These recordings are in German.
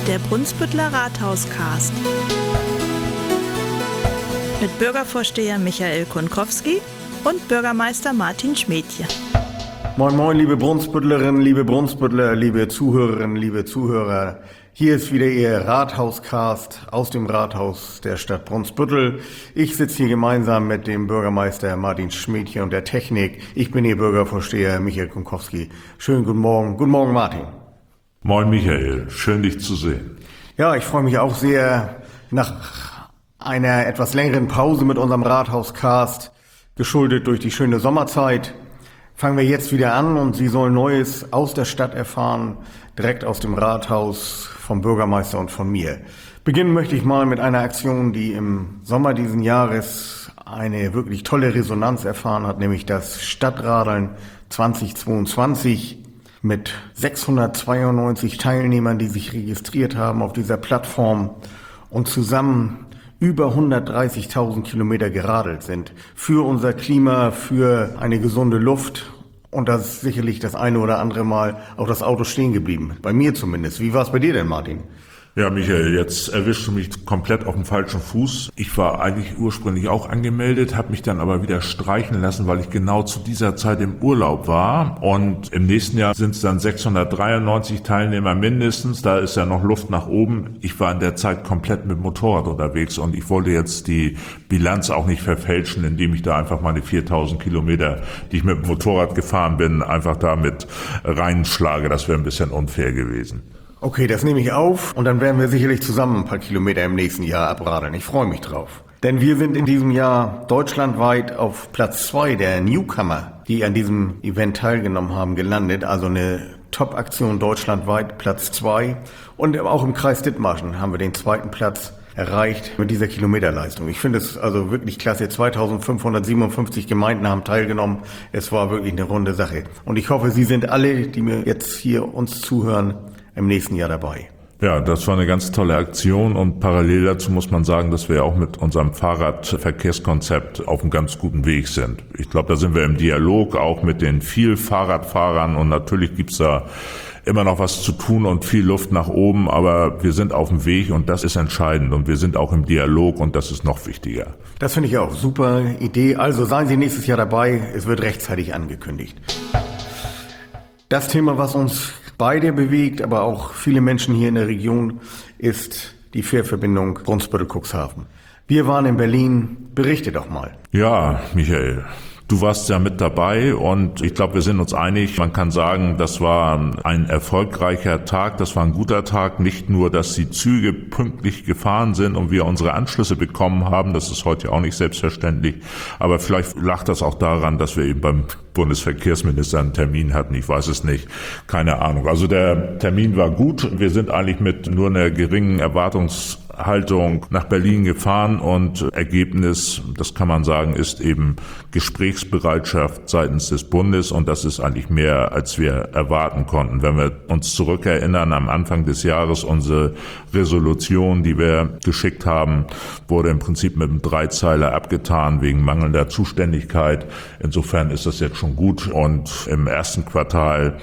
Der Brunsbütteler Rathauscast. Mit Bürgervorsteher Michael Kunkowski und Bürgermeister Martin Schmädchen. Moin moin, liebe Brunsbüttlerinnen, liebe Brunsbüttler, liebe Zuhörerinnen, liebe Zuhörer. Hier ist wieder Ihr Rathauscast aus dem Rathaus der Stadt Brunsbüttel. Ich sitze hier gemeinsam mit dem Bürgermeister Martin Schmädchen und der Technik. Ich bin Ihr Bürgervorsteher Michael Kunkowski. Schönen guten Morgen. Guten Morgen, Martin. Moin Michael, schön dich zu sehen. Ja, ich freue mich auch sehr nach einer etwas längeren Pause mit unserem Rathauscast, geschuldet durch die schöne Sommerzeit. Fangen wir jetzt wieder an und Sie sollen Neues aus der Stadt erfahren, direkt aus dem Rathaus, vom Bürgermeister und von mir. Beginnen möchte ich mal mit einer Aktion, die im Sommer diesen Jahres eine wirklich tolle Resonanz erfahren hat, nämlich das Stadtradeln 2022 mit 692 Teilnehmern, die sich registriert haben auf dieser Plattform und zusammen über 130.000 Kilometer geradelt sind. Für unser Klima, für eine gesunde Luft. Und da ist sicherlich das eine oder andere Mal auch das Auto stehen geblieben. Bei mir zumindest. Wie war es bei dir denn, Martin? Ja, Michael, jetzt erwischst du mich komplett auf dem falschen Fuß. Ich war eigentlich ursprünglich auch angemeldet, habe mich dann aber wieder streichen lassen, weil ich genau zu dieser Zeit im Urlaub war. Und im nächsten Jahr sind es dann 693 Teilnehmer mindestens. Da ist ja noch Luft nach oben. Ich war in der Zeit komplett mit Motorrad unterwegs und ich wollte jetzt die Bilanz auch nicht verfälschen, indem ich da einfach meine 4.000 Kilometer, die ich mit dem Motorrad gefahren bin, einfach damit reinschlage. Das wäre ein bisschen unfair gewesen. Okay, das nehme ich auf und dann werden wir sicherlich zusammen ein paar Kilometer im nächsten Jahr abradeln. Ich freue mich drauf. Denn wir sind in diesem Jahr deutschlandweit auf Platz 2 der Newcomer, die an diesem Event teilgenommen haben, gelandet. Also eine Top-Aktion deutschlandweit, Platz 2. Und auch im Kreis Dithmarschen haben wir den 2. Platz erreicht mit dieser Kilometerleistung. Ich finde es also wirklich klasse. 2557 Gemeinden haben teilgenommen. Es war wirklich eine runde Sache. Und ich hoffe, Sie sind alle, die mir jetzt hier uns zuhören, im nächsten Jahr dabei. Ja, das war eine ganz tolle Aktion und parallel dazu muss man sagen, dass wir auch mit unserem Fahrradverkehrskonzept auf einem ganz guten Weg sind. Ich glaube, da sind wir im Dialog auch mit den vielen Fahrradfahrern und natürlich gibt's da immer noch was zu tun und viel Luft nach oben, aber wir sind auf dem Weg und das ist entscheidend und wir sind auch im Dialog und das ist noch wichtiger. Das finde ich auch. Super Idee. Also seien Sie nächstes Jahr dabei. Es wird rechtzeitig angekündigt. Das Thema, was uns beide bewegt, aber auch viele Menschen hier in der Region, ist die Fährverbindung Brunsbüttel-Cuxhaven. Wir waren in Berlin. Berichte doch mal. Ja, Michael. Du warst ja mit dabei und ich glaube, wir sind uns einig. Man kann sagen, das war ein erfolgreicher Tag, das war ein guter Tag. Nicht nur, dass die Züge pünktlich gefahren sind und wir unsere Anschlüsse bekommen haben, das ist heute auch nicht selbstverständlich. Aber vielleicht lag das auch daran, dass wir eben beim Bundesverkehrsminister einen Termin hatten. Ich weiß es nicht. Keine Ahnung. Also der Termin war gut. Wir sind eigentlich mit nur einer geringen Erwartungshaltung nach Berlin gefahren und Ergebnis, das kann man sagen, ist eben Gesprächsbereitschaft seitens des Bundes und das ist eigentlich mehr, als wir erwarten konnten. Wenn wir uns zurückerinnern, am Anfang des Jahres unsere Resolution, die wir geschickt haben, wurde im Prinzip mit einem Dreizeiler abgetan wegen mangelnder Zuständigkeit. Insofern ist das jetzt schon gut und im ersten Quartal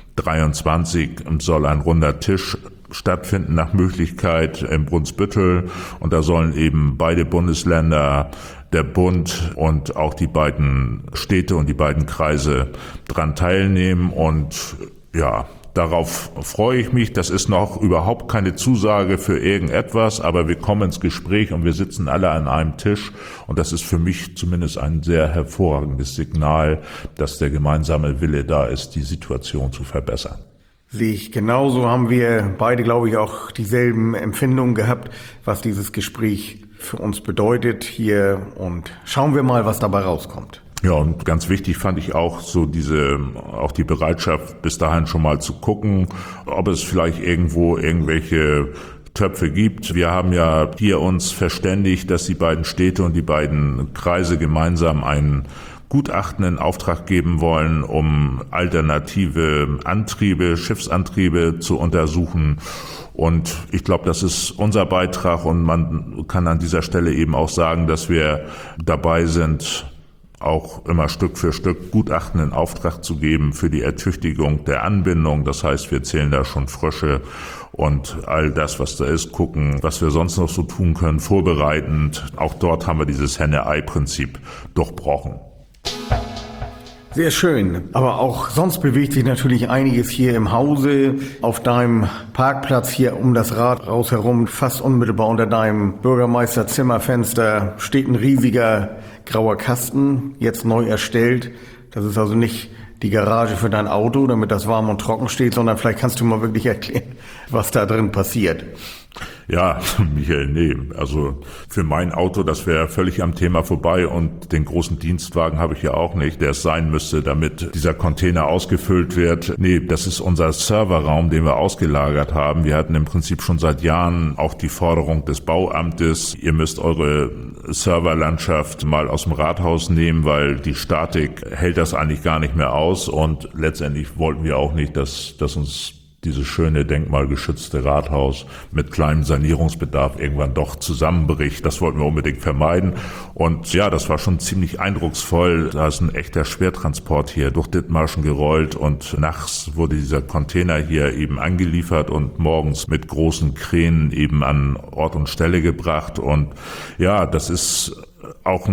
23 soll ein runder Tisch stattfinden nach Möglichkeit im Brunsbüttel und da sollen eben beide Bundesländer, der Bund und auch die beiden Städte und die beiden Kreise dran teilnehmen und ja, darauf freue ich mich. Das ist noch überhaupt keine Zusage für irgendetwas, aber wir kommen ins Gespräch und wir sitzen alle an einem Tisch und das ist für mich zumindest ein sehr hervorragendes Signal, dass der gemeinsame Wille da ist, die Situation zu verbessern. Sehe ich genauso, haben wir beide, glaube ich, auch dieselben Empfindungen gehabt, was dieses Gespräch für uns bedeutet hier und schauen wir mal, was dabei rauskommt. Ja, und ganz wichtig fand ich auch so auch die Bereitschaft, bis dahin schon mal zu gucken, ob es vielleicht irgendwo irgendwelche Töpfe gibt. Wir haben ja hier uns verständigt, dass die beiden Städte und die beiden Kreise gemeinsam einen Gutachten in Auftrag geben wollen, um alternative Antriebe, Schiffsantriebe zu untersuchen. Und ich glaube, das ist unser Beitrag und man kann an dieser Stelle eben auch sagen, dass wir dabei sind, auch immer Stück für Stück Gutachten in Auftrag zu geben für die Ertüchtigung der Anbindung. Das heißt, wir zählen da schon Frösche und all das, was da ist, gucken, was wir sonst noch so tun können, vorbereitend. Auch dort haben wir dieses Henne-Ei-Prinzip durchbrochen. Sehr schön. Aber auch sonst bewegt sich natürlich einiges hier im Hause. Auf deinem Parkplatz hier um das Rathaus herum, fast unmittelbar unter deinem Bürgermeisterzimmerfenster, steht ein riesiger grauer Kasten, jetzt neu erstellt. Das ist also nicht die Garage für dein Auto, damit das warm und trocken steht, sondern vielleicht kannst du mal wirklich erklären, was da drin passiert. Ja, Michael, nee, also für mein Auto, das wäre völlig am Thema vorbei und den großen Dienstwagen habe ich ja auch nicht, der es sein müsste, damit dieser Container ausgefüllt wird. Nee, das ist unser Serverraum, den wir ausgelagert haben. Wir hatten im Prinzip schon seit Jahren auch die Forderung des Bauamtes, ihr müsst eure Serverlandschaft mal aus dem Rathaus nehmen, weil die Statik hält das eigentlich gar nicht mehr aus und letztendlich wollten wir auch nicht, dass uns dieses schöne denkmalgeschützte Rathaus mit kleinem Sanierungsbedarf irgendwann doch zusammenbricht. Das wollten wir unbedingt vermeiden. Und ja, das war schon ziemlich eindrucksvoll. Da ist ein echter Schwertransport hier durch Dithmarschen gerollt und nachts wurde dieser Container hier eben angeliefert und morgens mit großen Kränen eben an Ort und Stelle gebracht. Und ja, das ist auch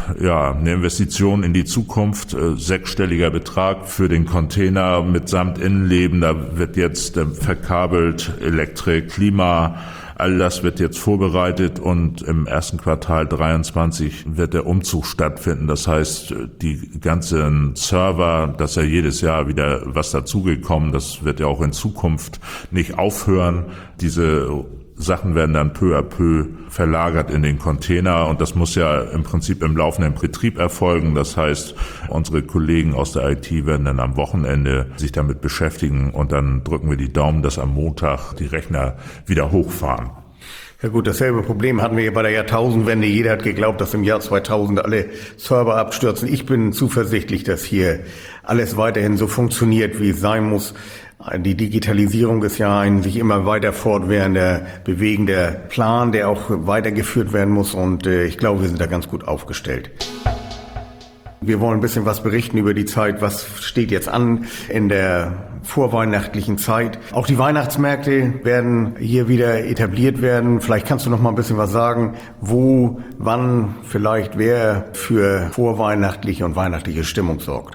eine Investition in die Zukunft, sechsstelliger Betrag für den Container mitsamt Innenleben. Da wird jetzt verkabelt, Elektrik, Klima, all das wird jetzt vorbereitet und im ersten Quartal 23 wird der Umzug stattfinden. Das heißt, die ganzen Server, das ist ja jedes Jahr wieder was dazugekommen, das wird ja auch in Zukunft nicht aufhören. Diese Sachen werden dann peu à peu verlagert in den Container und das muss ja im Prinzip im laufenden Betrieb erfolgen. Das heißt, unsere Kollegen aus der IT werden dann am Wochenende sich damit beschäftigen und dann drücken wir die Daumen, dass am Montag die Rechner wieder hochfahren. Ja gut, dasselbe Problem hatten wir ja bei der Jahrtausendwende. Jeder hat geglaubt, dass im Jahr 2000 alle Server abstürzen. Ich bin zuversichtlich, dass hier alles weiterhin so funktioniert, wie es sein muss. Die Digitalisierung ist ja ein sich immer weiter fortwährender, bewegender Plan, der auch weitergeführt werden muss und ich glaube, wir sind da ganz gut aufgestellt. Wir wollen ein bisschen was berichten über die Zeit, was steht jetzt an in der vorweihnachtlichen Zeit. Auch die Weihnachtsmärkte werden hier wieder etabliert werden. Vielleicht kannst du noch mal ein bisschen was sagen, wo, wann, vielleicht wer für vorweihnachtliche und weihnachtliche Stimmung sorgt.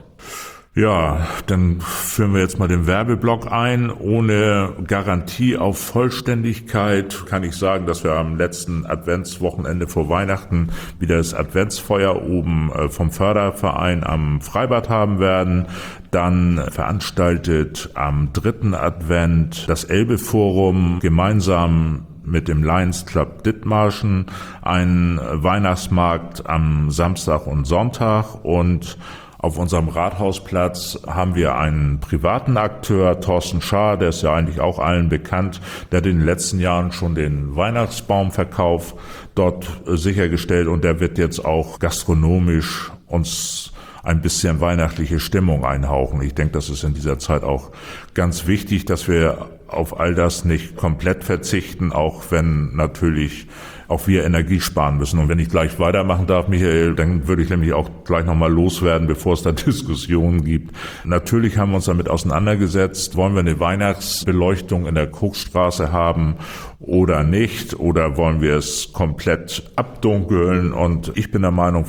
Ja, dann führen wir jetzt mal den Werbeblock ein. Ohne Garantie auf Vollständigkeit kann ich sagen, dass wir am letzten Adventswochenende vor Weihnachten wieder das Adventsfeuer oben vom Förderverein am Freibad haben werden. Dann veranstaltet am 3. Advent das Elbe-Forum gemeinsam mit dem Lions Club Dithmarschen einen Weihnachtsmarkt am Samstag und Sonntag und auf unserem Rathausplatz haben wir einen privaten Akteur, Thorsten Schaar, der ist ja eigentlich auch allen bekannt, der hat in den letzten Jahren schon den Weihnachtsbaumverkauf dort sichergestellt und der wird jetzt auch gastronomisch uns ein bisschen weihnachtliche Stimmung einhauchen. Ich denke, das ist in dieser Zeit auch ganz wichtig, dass wir auf all das nicht komplett verzichten, auch wenn natürlich auch wir Energie sparen müssen. Und wenn ich gleich weitermachen darf, Michael, dann würde ich nämlich auch gleich nochmal loswerden, bevor es da Diskussionen gibt. Natürlich haben wir uns damit auseinandergesetzt, wollen wir eine Weihnachtsbeleuchtung in der Kochstraße haben oder nicht, oder wollen wir es komplett abdunkeln? Und ich bin der Meinung,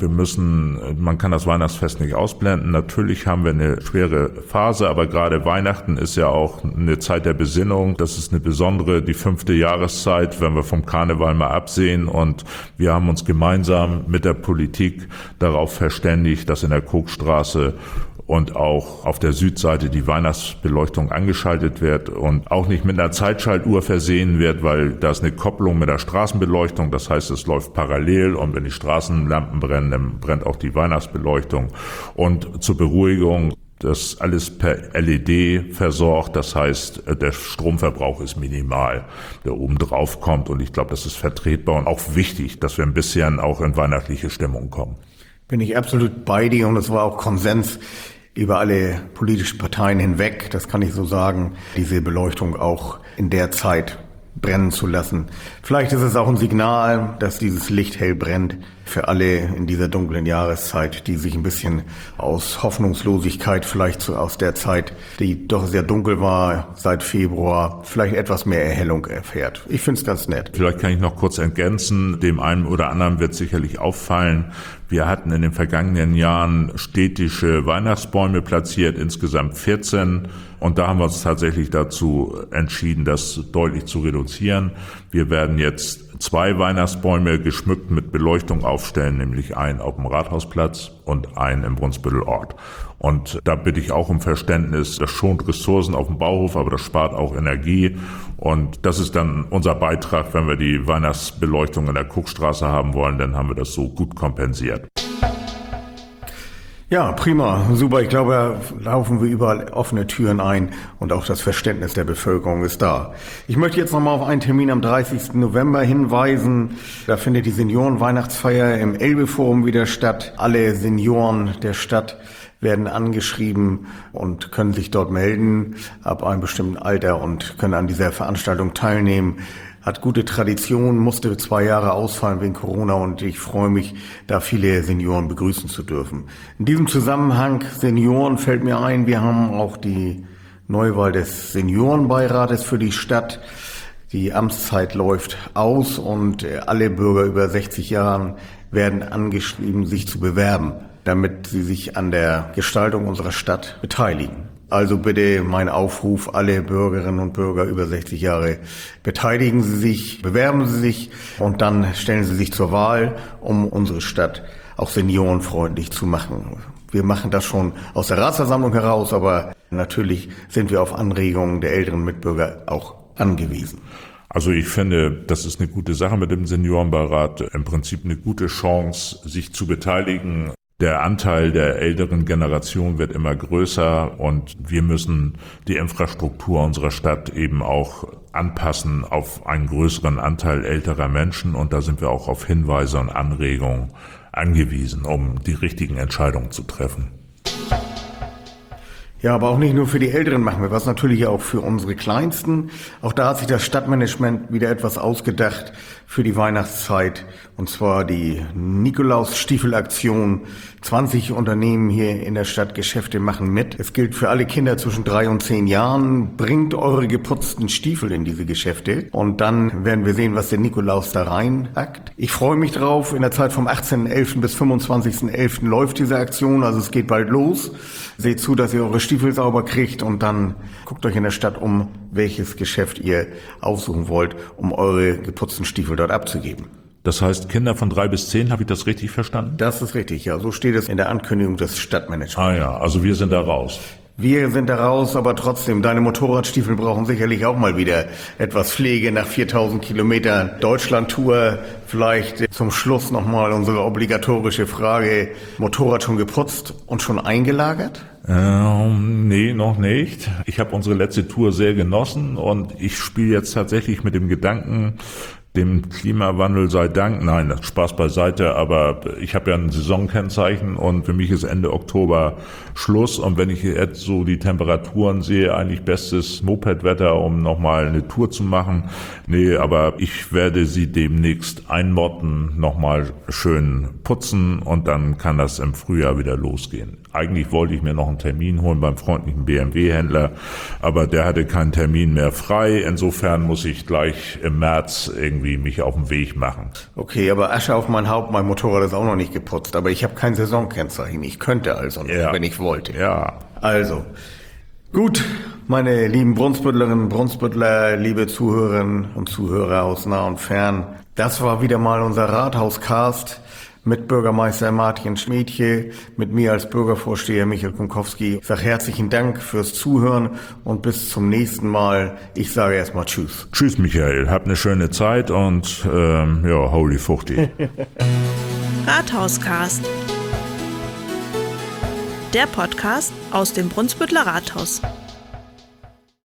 man kann das Weihnachtsfest nicht ausblenden. Natürlich haben wir eine schwere Phase, aber gerade Weihnachten ist ja auch eine Zeit der Besinnung. Das ist eine besondere, die 5. Jahreszeit, wenn wir vom Karneval mal absehen. Und wir haben uns gemeinsam mit der Politik darauf verständigt, dass in der Kochstraße und auch auf der Südseite die Weihnachtsbeleuchtung angeschaltet wird und auch nicht mit einer Zeitschaltuhr versehen wird, weil da ist eine Kopplung mit der Straßenbeleuchtung. Das heißt, es läuft parallel und wenn die Straßenlampen brennen, dann brennt auch die Weihnachtsbeleuchtung. Und zur Beruhigung, das alles per LED versorgt, das heißt, der Stromverbrauch ist minimal, der oben drauf kommt und ich glaube, das ist vertretbar und auch wichtig, dass wir ein bisschen auch in weihnachtliche Stimmung kommen. Bin ich absolut bei dir und es war auch Konsens über alle politischen Parteien hinweg, das kann ich so sagen, diese Beleuchtung auch in der Zeit brennen zu lassen. Vielleicht ist es auch ein Signal, dass dieses Licht hell brennt für alle in dieser dunklen Jahreszeit, die sich ein bisschen aus Hoffnungslosigkeit vielleicht aus der Zeit, die doch sehr dunkel war seit Februar, vielleicht etwas mehr Erhellung erfährt. Ich finde es ganz nett. Vielleicht kann ich noch kurz ergänzen, dem einen oder anderen wird sicherlich auffallen, wir hatten in den vergangenen Jahren städtische Weihnachtsbäume platziert, insgesamt 14. Und da haben wir uns tatsächlich dazu entschieden, das deutlich zu reduzieren. Wir werden jetzt 2 Weihnachtsbäume geschmückt mit Beleuchtung aufstellen, nämlich einen auf dem Rathausplatz und einen im Brunsbüttel-Ort. Und da bitte ich auch um Verständnis, das schont Ressourcen auf dem Bauhof, aber das spart auch Energie. Und das ist dann unser Beitrag, wenn wir die Weihnachtsbeleuchtung in der Kuckstraße haben wollen, dann haben wir das so gut kompensiert. Ja, prima, super. Ich glaube, da laufen wir überall offene Türen ein und auch das Verständnis der Bevölkerung ist da. Ich möchte jetzt nochmal auf einen Termin am 30. November hinweisen. Da findet die Seniorenweihnachtsfeier im Elbe-Forum wieder statt. Alle Senioren der Stadt werden angeschrieben und können sich dort melden ab einem bestimmten Alter und können an dieser Veranstaltung teilnehmen. Hat gute Tradition, musste 2 Jahre ausfallen wegen Corona und ich freue mich, da viele Senioren begrüßen zu dürfen. In diesem Zusammenhang Senioren fällt mir ein, wir haben auch die Neuwahl des Seniorenbeirates für die Stadt. Die Amtszeit läuft aus und alle Bürger über 60 Jahren werden angeschrieben, sich zu bewerben, damit sie sich an der Gestaltung unserer Stadt beteiligen. Also bitte mein Aufruf, alle Bürgerinnen und Bürger über 60 Jahre, beteiligen Sie sich, bewerben Sie sich und dann stellen Sie sich zur Wahl, um unsere Stadt auch seniorenfreundlich zu machen. Wir machen das schon aus der Ratsversammlung heraus, aber natürlich sind wir auf Anregungen der älteren Mitbürger auch angewiesen. Also ich finde, das ist eine gute Sache mit dem Seniorenbeirat, im Prinzip eine gute Chance, sich zu beteiligen. Der Anteil der älteren Generation wird immer größer und wir müssen die Infrastruktur unserer Stadt eben auch anpassen auf einen größeren Anteil älterer Menschen und da sind wir auch auf Hinweise und Anregungen angewiesen, um die richtigen Entscheidungen zu treffen. Ja, aber auch nicht nur für die Älteren machen wir was, natürlich auch für unsere Kleinsten. Auch da hat sich das Stadtmanagement wieder etwas ausgedacht für die Weihnachtszeit. Und zwar die Nikolaus-Stiefel-Aktion. 20 Unternehmen hier in der Stadt Geschäfte machen mit. Es gilt für alle Kinder zwischen 3 und 10 Jahren. Bringt eure geputzten Stiefel in diese Geschäfte. Und dann werden wir sehen, was der Nikolaus da reinpackt. Ich freue mich drauf. In der Zeit vom 18.11. bis 25.11. läuft diese Aktion. Also es geht bald los. Seht zu, dass ihr eure Stiefel sauber kriegt und dann guckt euch in der Stadt um, welches Geschäft ihr aussuchen wollt, um eure geputzten Stiefel dort abzugeben. Das heißt, Kinder von 3 bis 10, habe ich das richtig verstanden? Das ist richtig, ja. So steht es in der Ankündigung des Stadtmanagements. Ah ja, also wir sind da raus. Wir sind da raus, aber trotzdem, deine Motorradstiefel brauchen sicherlich auch mal wieder etwas Pflege nach 4000 Kilometern Deutschlandtour. Vielleicht zum Schluss nochmal unsere obligatorische Frage. Motorrad schon geputzt und schon eingelagert? Nee, noch nicht. Ich habe unsere letzte Tour sehr genossen und ich spiele jetzt tatsächlich mit dem Gedanken, dem Klimawandel sei Dank, nein, Spaß beiseite, aber ich habe ja ein Saisonkennzeichen und für mich ist Ende Oktober Schluss und wenn ich jetzt so die Temperaturen sehe, eigentlich bestes Mopedwetter, um nochmal eine Tour zu machen. Nee, aber ich werde sie demnächst einmotten, nochmal schön putzen und dann kann das im Frühjahr wieder losgehen. Eigentlich wollte ich mir noch einen Termin holen beim freundlichen BMW-Händler, aber der hatte keinen Termin mehr frei. Insofern muss ich gleich im März irgendwie mich auf den Weg machen. Okay, aber Asche auf mein Haupt, mein Motorrad ist auch noch nicht geputzt, aber ich habe kein Saisonkennzeichen. Ich könnte also noch, wenn ich wollte. Ja. Also, gut, meine lieben Brunsbüttlerinnen und Brunsbüttler, liebe Zuhörerinnen und Zuhörer aus nah und fern, das war wieder mal unser Rathauscast mit Bürgermeister Martin Schmädtje, mit mir als Bürgervorsteher Michael Kunkowski. Ich sage herzlichen Dank fürs Zuhören und bis zum nächsten Mal. Ich sage erstmal Tschüss. Tschüss Michael, hab eine schöne Zeit und holy fuchti. Rathauscast. Der Podcast aus dem Brunsbüttler Rathaus.